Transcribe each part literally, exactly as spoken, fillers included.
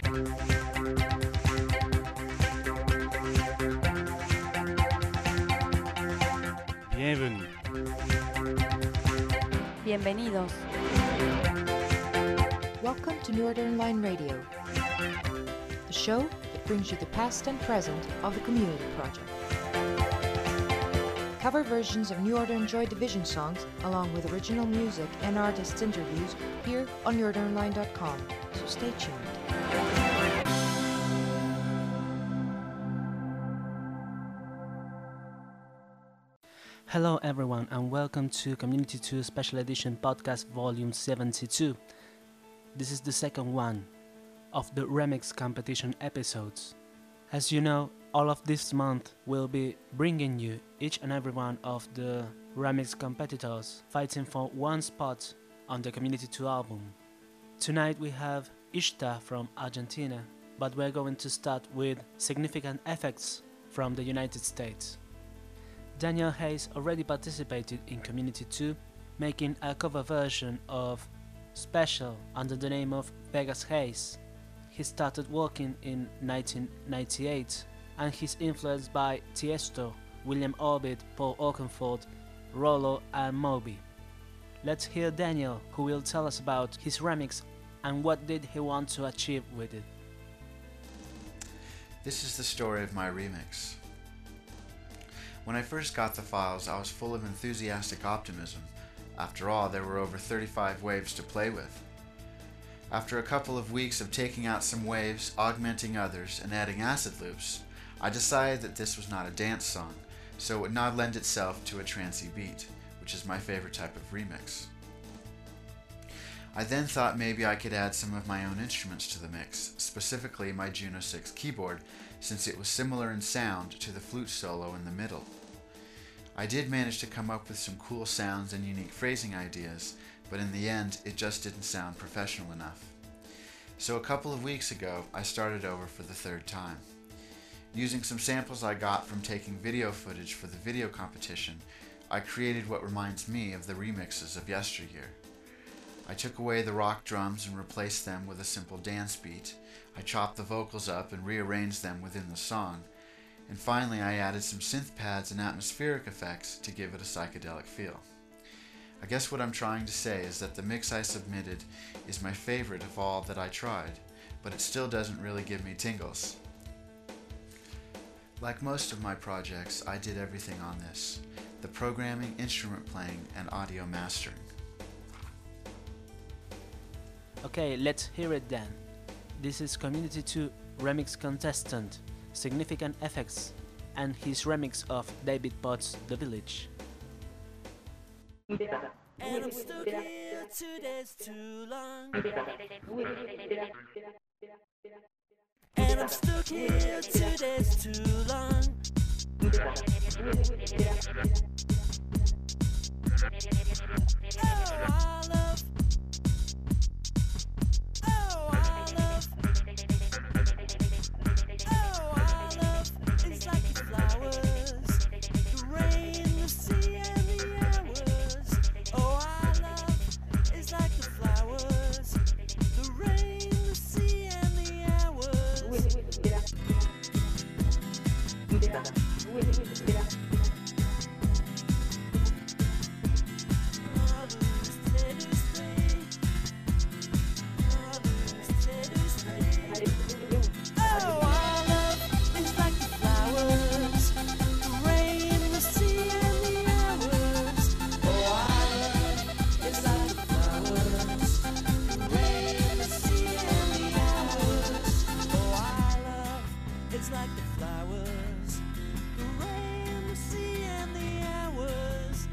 Bienvenue. Bienvenidos. Welcome to New Order Online Radio, the show that brings you the past and present of the Community Project. Cover versions of New Order and Joy Division songs, along with original music and artists' interviews, here on new order online dot com, so stay tuned. Hello everyone and welcome to Community two Special Edition Podcast Volume seventy-two. This is the second one of the Remix Competition episodes. As you know, all of this month we'll be bringing you each and every one of the Remix competitors fighting for one spot on the Community two album. Tonight we have Ishta from Argentina, but we're going to start with Significant Effects from the United States. Daniel Hayes already participated in Community two, making a cover version of Special under the name of Vegas Hayes. He started working in nineteen ninety-eight and he's influenced by Tiesto, William Orbit, Paul Oakenfold, Rollo and Moby. Let's hear Daniel, who will tell us about his remix and what did he want to achieve with it. This is the story of my remix. When I first got the files, I was full of enthusiastic optimism. After all, there were over thirty-five waves to play with. After a couple of weeks of taking out some waves, augmenting others, and adding acid loops, I decided that this was not a dance song, so it would not lend itself to a trancey beat, which is my favorite type of remix. I then thought maybe I could add some of my own instruments to the mix, specifically my Juno six keyboard, since it was similar in sound to the flute solo in the middle. I did manage to come up with some cool sounds and unique phrasing ideas, but in the end it just didn't sound professional enough. So a couple of weeks ago I started over for the third time. Using some samples I got from taking video footage for the video competition, I created what reminds me of the remixes of yesteryear. I took away the rock drums and replaced them with a simple dance beat. I chopped the vocals up and rearranged them within the song. And finally I added some synth pads and atmospheric effects to give it a psychedelic feel. I guess what I'm trying to say is that the mix I submitted is my favorite of all that I tried, but it still doesn't really give me tingles. Like most of my projects, I did everything on this: the programming, instrument playing, and audio mastering. Okay, let's hear it then. This is Community two Remix contestant, Significant Effects, and his remix of David Potts' The Village. And I'm stuck here two days too long. And I'm stuck here two days too long. Oh, I love. Oh, I love. Oh, I love. It's like the flowers, the rain, the sea, and the hours. Oh, I love. It's like the flowers, the rain, the sea, and the hours. It's like the flowers, the rain, the sea, and the hours.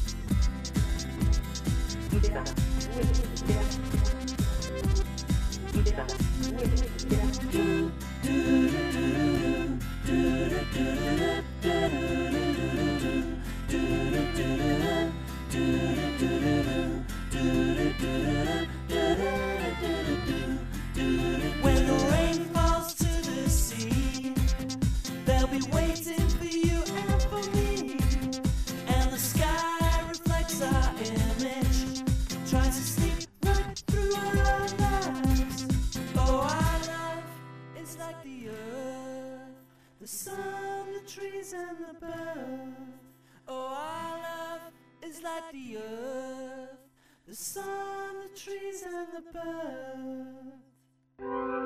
When the rain falls to the sea, they'll be waiting for you and for me. And the sky reflects our image. Try is like the earth, the sun, the trees, and the birds.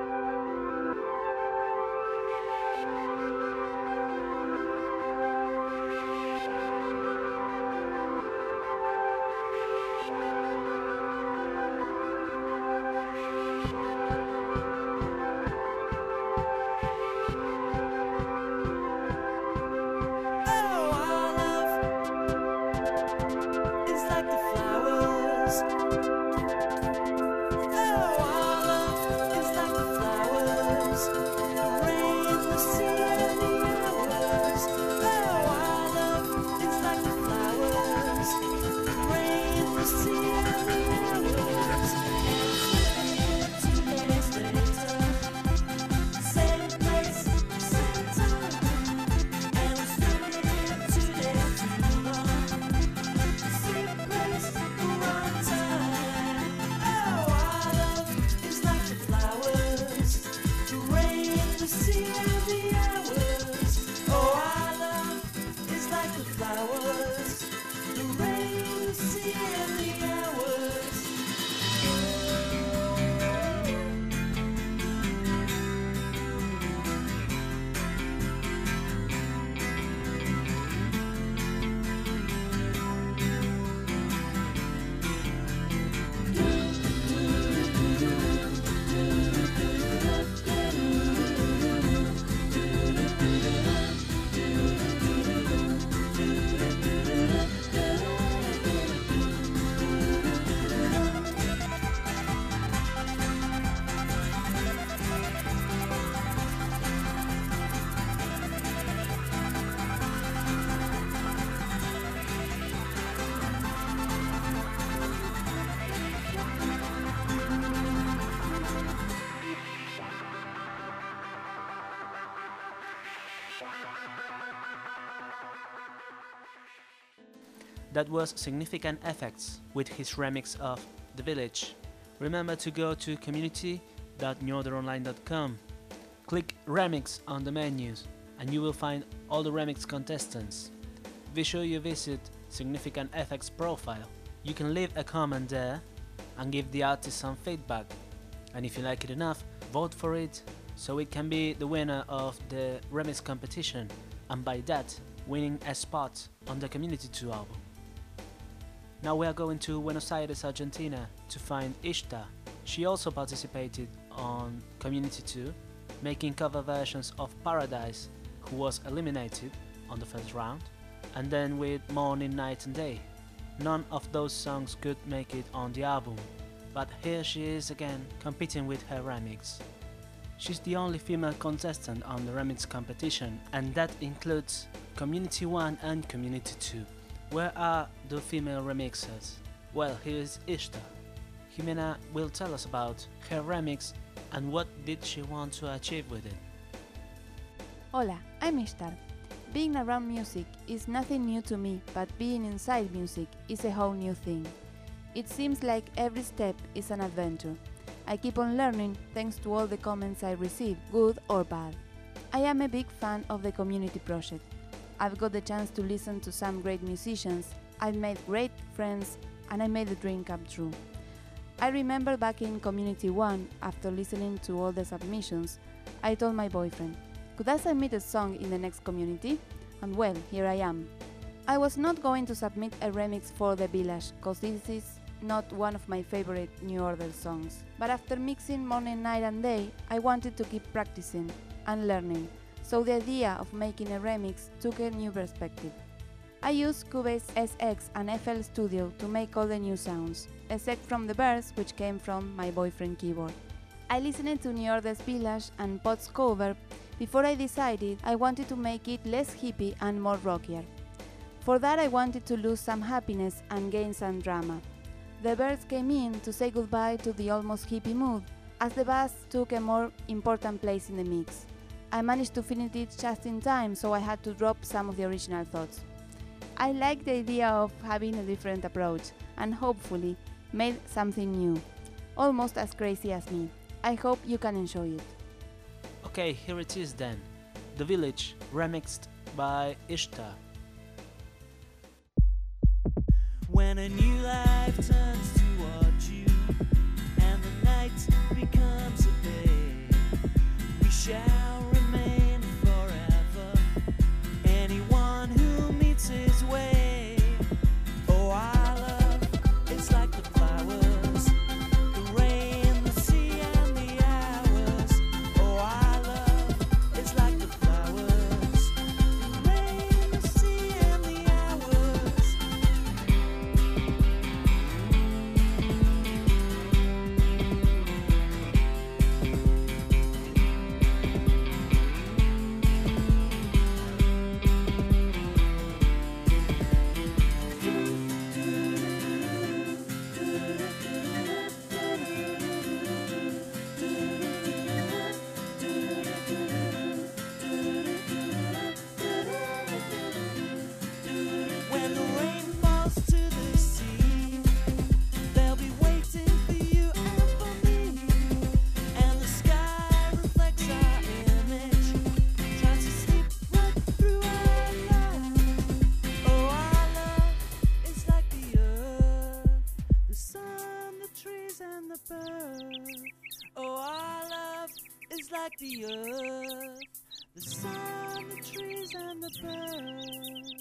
That was Significant Effects with his remix of The Village. Remember to go to community dot new order online dot com. Click Remix on the menus and you will find all the remix contestants. Be sure you visit Significant Effects profile. You can leave a comment there and give the artist some feedback. And if you like it enough, vote for it so it can be the winner of the remix competition, and by that winning a spot on the Community two album. Now we are going to Buenos Aires, Argentina to find Ishta. She also participated on Community two, making cover versions of Paradise, who was eliminated on the first round, and then with Morning, Night and Day. None of those songs could make it on the album, but here she is again competing with her remix. She's the only female contestant on the remix competition, and that includes Community one and Community two. Where are the female remixers? Well, here is Ishta. Jimena will tell us about her remix and what did she want to achieve with it. Hola, I'm Ishtar. Being around music is nothing new to me, but being inside music is a whole new thing. It seems like every step is an adventure. I keep on learning thanks to all the comments I receive, good or bad. I am a big fan of the community project. I've got the chance to listen to some great musicians, I've made great friends, and I made the dream come true. I remember back in Community one, after listening to all the submissions, I told my boyfriend, could I submit a song in the next community? And well, here I am. I was not going to submit a remix for The Village, cause this is not one of my favorite New Order songs. But after mixing Morning, Night and Day, I wanted to keep practicing and learning, so the idea of making a remix took a new perspective. I used Cubase S X and F L Studio to make all the new sounds, except from the verse which came from my boyfriend keyboard. I listened to New Order's Village and Pot's cover before I decided I wanted to make it less hippie and more rockier. For that I wanted to lose some happiness and gain some drama. The birds came in to say goodbye to the almost hippie mood, as the bass took a more important place in the mix. I managed to finish it just in time, so I had to drop some of the original thoughts. I like the idea of having a different approach and hopefully made something new, almost as crazy as me. I hope you can enjoy it. Okay, here it is then. The Village, remixed by Ishta. when a new life turns toward you and the night becomes a day, we shall remain forever. Anyone who meets his way, oh, our love is like the flowers, the rain, the sea, and the hours. Oh, our love is like the flowers, the rain, the sea, and the hours. When the rain falls to the sea, they'll be waiting for you and for me. And the sky reflects our image, tries to slip right through our life. Oh, our love is like the earth, the sun, the trees, and the birds. Oh, our love is like the earth, the sun, the trees, and the birds.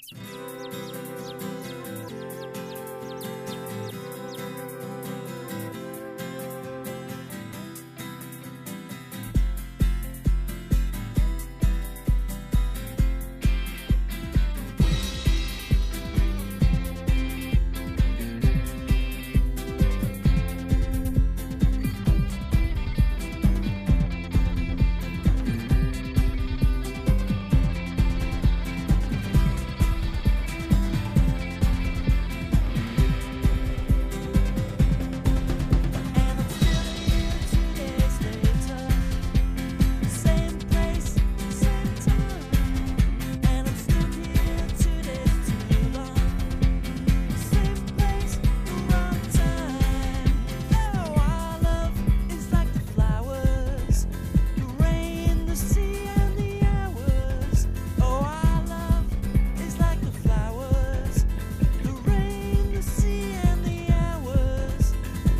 And I'm still here two days later, same place, same time. And I'm still here two days too long, same place, wrong time. Oh, our love is like the flowers, the rain, the sea, and the hours. Oh, our love is like the flowers, the rain, the sea, and the hours.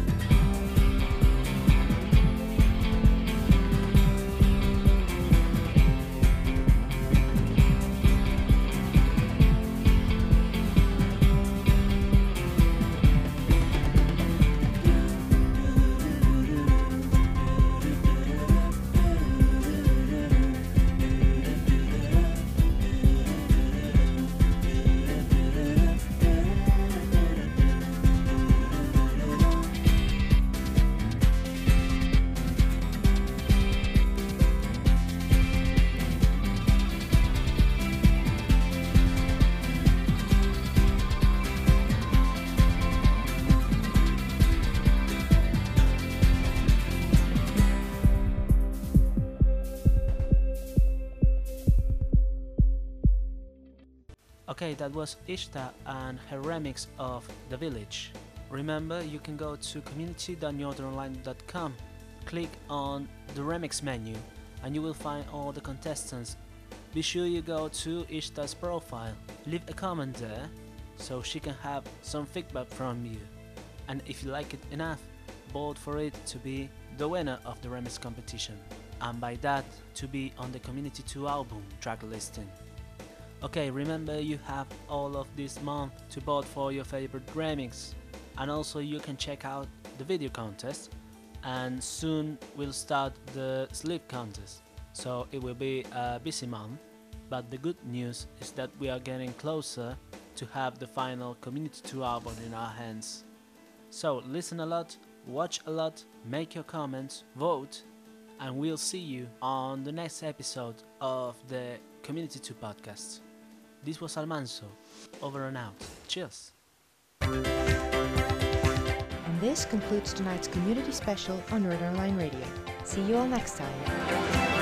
Okay, that was Ishta and her remix of The Village. Remember, you can go to community dot northernline dot com, click on the remix menu, and you will find all the contestants. Be sure you go to Ishta's profile, leave a comment there so she can have some feedback from you. And if you like it enough, vote for it to be the winner of the remix competition, and by that to be on the Community two album track listing. Okay, remember you have all of this month to vote for your favorite remix, and also you can check out the video contest, and soon we'll start the sleep contest, so it will be a busy month. But the good news is that we are getting closer to have the final Community two album in our hands. So listen a lot, watch a lot, make your comments, vote, and we'll see you on the next episode of the Community two podcast. This was Almanzo, over and out. Cheers! And this concludes tonight's community special on Northern Line Radio. See you all next time.